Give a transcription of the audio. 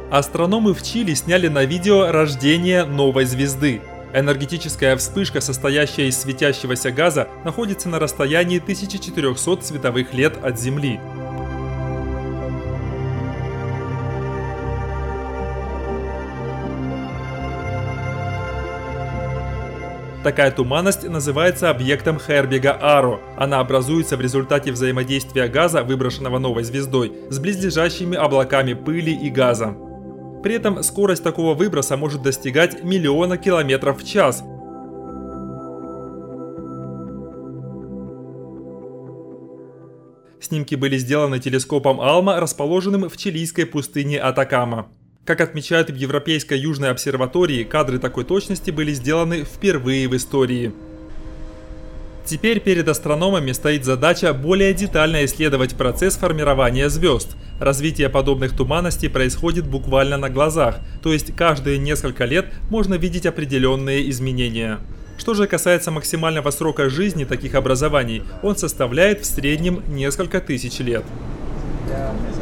Астрономы в Чили сняли на видео рождение новой звезды. Энергетическая вспышка, состоящая из светящегося газа, находится на расстоянии 1400 световых лет от Земли. Такая туманность называется объектом Хербига-Аро. Она образуется в результате взаимодействия газа, выброшенного новой звездой, с близлежащими облаками пыли и газа. При этом скорость такого выброса может достигать миллиона километров в час. Снимки были сделаны телескопом ALMA, расположенным в чилийской пустыне Атакама. Как отмечают в Европейской Южной обсерватории, кадры такой точности были сделаны впервые в истории. Теперь перед астрономами стоит задача более детально исследовать процесс формирования звезд. Развитие подобных туманностей происходит буквально на глазах, то есть каждые несколько лет можно видеть определенные изменения. Что же касается максимального срока жизни таких образований, он составляет в среднем несколько тысяч лет.